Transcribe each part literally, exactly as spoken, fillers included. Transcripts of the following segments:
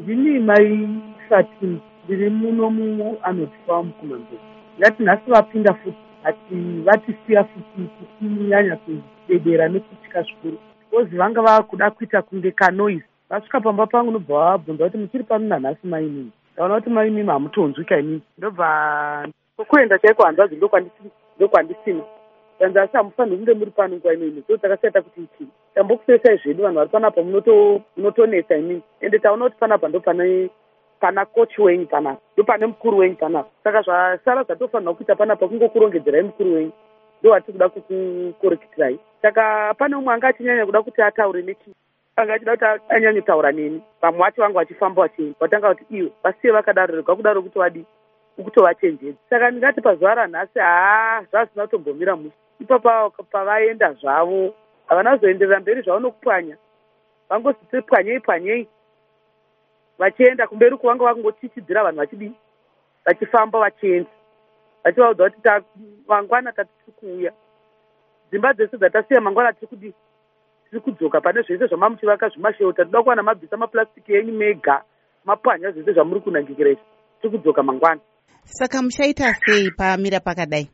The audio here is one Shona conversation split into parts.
Ndini mai Fatima, ndiri muno mu anotipa mukumanzo. Ngati nhasi vapinda futi, ati vatisiya futi tichinyanya kudedera nekutya zvikuru. Ozi vanga vakuda kuita kunge kanoisi. Vasvika pamba pangu nobva vabvunza kuti muchiri pano nanhasi mai mimi. Ndaona kuti mai mimi hamutonzwika inini. Ndobva kuenda chaiko hanzvadzi ndokwandisina. Tanzi asi hamufaniri kunge muri pano nguva inoino. So takasiyata kuti ichii. Tambokusesai zvedu vanhu vari panapa munotonetsa inini. Ende taona kuti panapa ndo pane pana kochi wenyu panapa. Ndo pane mukuru wenyu panapa. Saka zvasara zvatofanira kuita panapa kungokurongedzerai mukuru wenyu. Ndo watiri kuda kukureketirai. Saka pane umwe anga achinyanya kuda kuti ataure nechii. Anga achida kuti anyanye kutaura neni. Vamwe vacho vanga vachifamba vachienda. Watanga kuti iwe vasiye vakadaro rega kudaro kuti wadi ukutovachenjedza. Saka ndingati pazuva ranhasi haa zvazvina kutombomira musha. Ipapo pavaenda zvavo havana kuzoenderera mberi zvavo nokupwanya. Vangoziti pwanyei pwanyei. Vachienda kumberi uko vanga vakungochichidzira vanhu vachidii. Vachifamba vachienda. Vachivaudza kuti mangwana tati tiri kuuya. Dzimba dzese dzatasiya mangwana tiri kudii. Tiri kudzoka pane zvese zvamamuchivaka zvimasheuta. Toda kuwana mabvisa mapurasitiki enyu mega. Mapwanya zvese zvamuri kunangikira izvi. Tiri kudzoka mangwana. Saka muchaita sei pamira pakadai?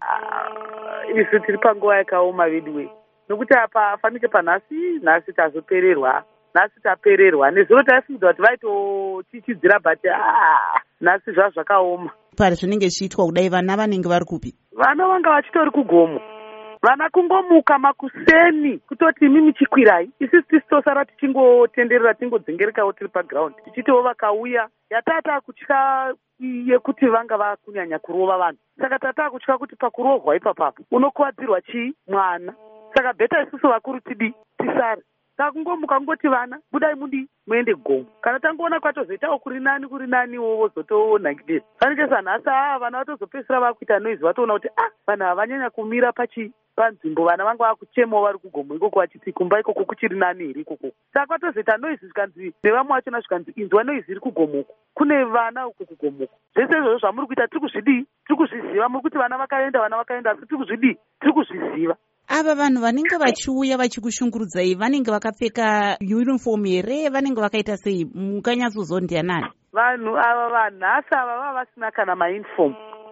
Isu tiri panguva yakaoma vedu. Nokuti apa afanike panhasi, nhasi tazopererwa. Nhasi tapererwa. Nezuro taifunga kuti vaitochichidzira bhati nhasi zvazvo zvakaoma. Pari zvinenge zvichiitwa kudai vana vanenge vari kupi? Vana vanga vachitori kugomo. Vana kungomuka makuseni kutoti mimi chikwirai. Isi tisitosara tichingotenderera tingodzengerekawo tiri paground. Tichitiwo vakauya yatata kutya yekuti vanga vakunyanya kurova vanhu. Saka tata kutya kuti pakurohwa ipapapo unokuwadzirwa chii mwana. Saka bheta isusu vakuru tidii tisare. Saka kungomuka kungoti vana budai mudii muende gomo. Kana tangoona kwatozoitawo kuri nani kuri nani wowo zotonhangidira. Fanike sanhasi aa vana vatozopedzisira vakuita noizi vatoona kuti ah vanhu havanyanya kumira pachi panzvimbo vana vanga vakuchemawo vari kugomo ikoko vachiti kumba ikoko kuchiri nani here ikoko. Saka kwatozoita noizi zvikanzi nevamwe vachona zvikanzi inzwa noizi iri kugomoko. Kune vana uko kugomoko. Zvese izvozvo zvamuri kuita tiri kuzvidii tiri kuzviziva. Muri kuti vana vakaenda vana vakaenda asi tiri kuzvidii tiri kuzviziva. Ava vanhu vanenge vachiuya vachikushungurudzai vanenge vakapfeka uniform here vanenge vakaita sei mukanyatsozondia nani? Vanhu ava vanhasi ava vava vasina kana mauniform.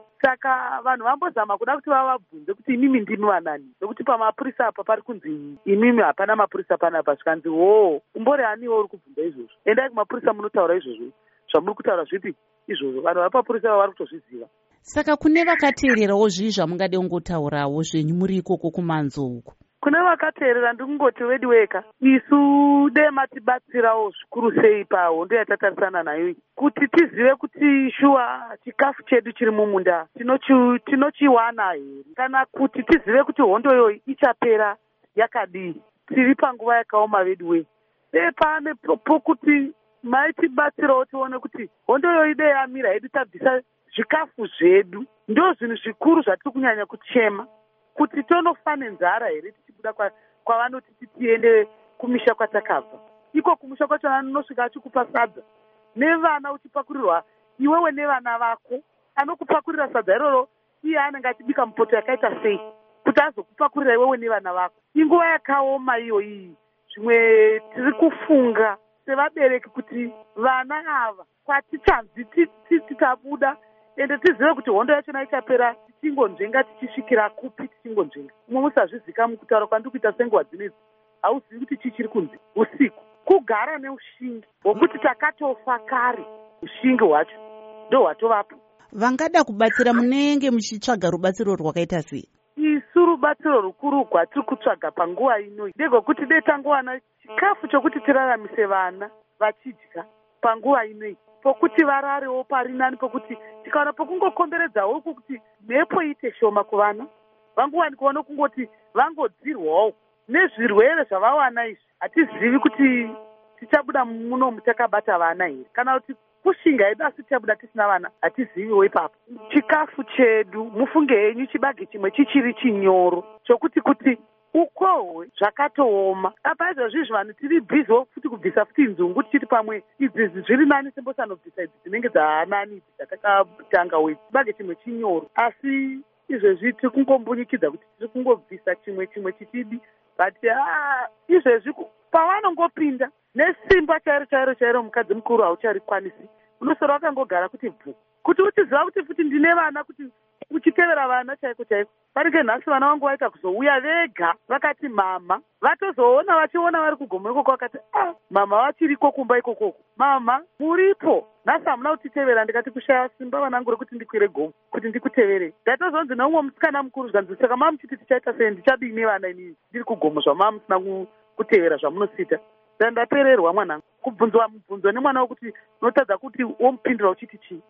Saka vanhu vambozama kuda kuti vavabvunze kuti imimi ndimi vanani. Nokuti pamapurisa apa pari kunzi imimi hapana mapurisa panapa zvikanzi hoo umbori haniwo uri kubvunza izvozvo. Endai kumapurisa munotaura izvozvo. Zvamuri kutaura zvipi izvozvo. Vanhu vapapurisa ava vari kutozviziva. Saka kune vakateererawo zvii zvamungade kungotaurawo zvenyu muri ikoko kumanzo uko? Kune vakateerera ndikungoti wedi weka isu dee matibatsirawo zvikuru sei pahondo yatatarisana nayo kuti tizive kuti shuwa chikafu chedu chiri mumunda tinochiwana here kana kuti tizive kuti hondo iyoyi ichapera yakadii. Tiri panguva yakaoma vedu we. Dee pane pokuti maitibatsirawo tione kuti hondo iyoyi dee yamira hedu tabvisa zvikafu zvedu. Ndo zvinhu zvikuru zvatiri kunyanya kuchema kuti tonofa nenzara here tichibuda kwavanoti tiende kumisha kwatakabva. Iko kumisha kwacho anosvika achikupa sadza nevana uchipakurirwa iwewe nevana vako. Anokupakurira sadza iroro iye anenge achibika mupoto yakaita sei kuti azokupakurira iwewe nevana vako. Inguva yakaoma iyo iyi. Zvimwe tiri kufunga sevabereki kuti vana ava kwatichanzi titabuda ende tizive kuti hondo yachona ichapera tichingonzvenga tichisvikira kupi tichingonzvenga. Umwe musazvizika mukutaura kwandiri kuita senguva dzinedzi hauzivi kuti chii chiri kunzi usiku. Kugara neushingi hwokuti takatofa kare. Ushingi hwacho ndo hwatovapo. Vangada kubatsira munenge muchitsvaga rubatsiro rwakaita sei? Isu rubatsiro rukuru rwatiri kutsvaga panguva ino ndegwekuti dee tangowana chikafu chokuti tiraramise vana vachidya panguva ino pokuti vararewo pari nani pokuti tikaona pokungokomberedzawo kuti mhepo iite shoma kuvana vangowanikwa nokungoti vangodzirwawo nezvirwere zvavawana izvi. Hatizivi kuti tichabuda munomu takabata vana here kana kuti kushinga hedu asi tichabuda tisina vana hatiziviwo ipapo. Chikafu chedu mufunge henyu chibage chimwe chichiri chinyoro chokuti kuti ukohwe zvakatooma. Apa izvozvizvi vanhu tiri bhiziwo futi kubvisa futi nzungu tichiti pamwe idzi zviri nani sembosanobvisa idzi dzinenge dzaanani idzi dzatakatanga we chibage chimwe chinyoro. Asi izvezvi tiri kungombunyikidza kuti tiri kungobvisa chimwe chimwe chichidi but izvezvi pavanongopinda nesimba chairo chairo chairo mukadzi mukuru haucharikwanisi, unosora wakangogara kuti bvu, kuti uchiziva kuti futi ndine vana, kuti uchitevera vana chaiko chaiko. Parike nhasi vana vangu vaita kuzouya vega vakati mama, vatozoona vachiona vari kugomo ikoko vakati ah, mama vachiriko kumba ikokoko, mama muripo, nhasi hamuna kutitevera. Ndikati kushaya simba vanangu rekuti ndikwire gomo kuti ndikutevere. Ndatozonzi neumwe musikana mukuru zvanzi, saka mama muchiti tichaita sei, ndichadini vana inini ndiri kugomo zvamama musina kutevera zvamunosita. Ndandapererwa mwanangu, kubvunzwa mubvunzo nemwana wekuti unotadza kuti womupindura uchiti chii.